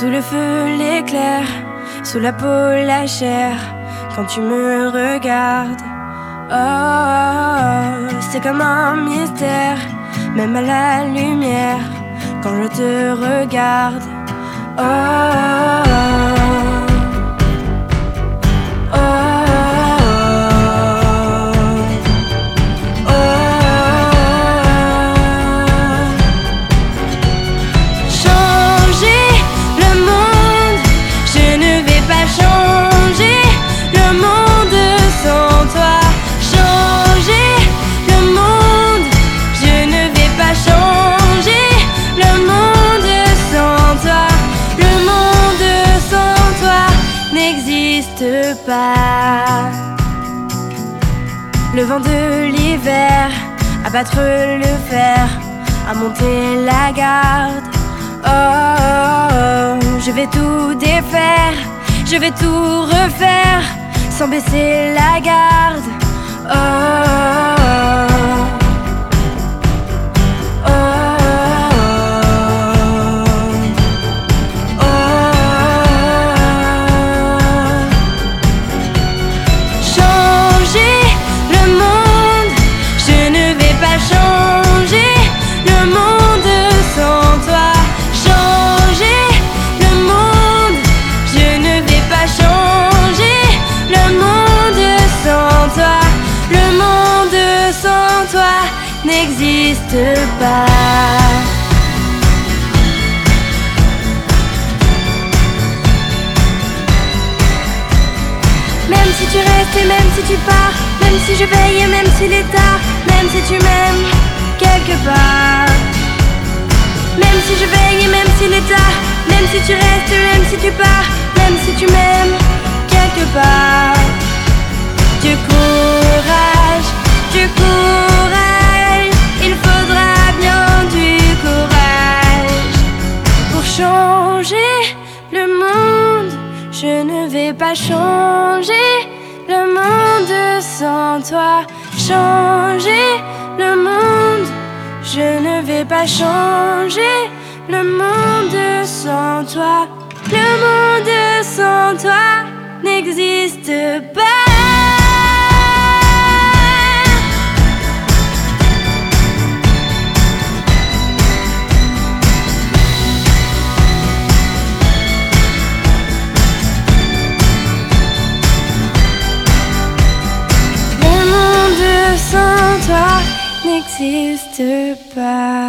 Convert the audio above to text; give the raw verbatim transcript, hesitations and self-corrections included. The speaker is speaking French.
Sous le feu, l'éclair, sous la peau, la chair, quand tu me regardes. Oh, c'est comme un mystère, même à la lumière, quand je te regarde. Oh, oh, oh, oh. Changer le monde, je ne vais pas changer le monde sans toi. Changer le monde, je ne vais pas changer le monde sans toi. Le monde sans toi n'existe pas. Le vent de l'hiver, à battre le fer, à monter la garde. Oh, oh, oh, je vais tout défaire, je vais tout refaire, sans baisser la garde. Oh, oh, oh, oh, oh, oh. Changer le monde, je ne vais pas changer le monde sans toi. Changer le monde, je ne vais pas changer le monde sans toi. Le monde sans toi n'existe pas. Même si tu restes et même si tu pars, même si je veille et même s'il est tard, même si tu m'aimes quelque part. Même si je veille et même s'il est tard, même si tu restes et même si tu pars, même si tu m'aimes quelque part. Du courage, du courage, il faudra bien du courage pour changer le monde. Je ne vais pas changer le monde sans toi. Changer le monde, je ne vais pas changer le monde sans toi. Le monde sans toi n'existe pas. Le monde sans toi n'existe pas.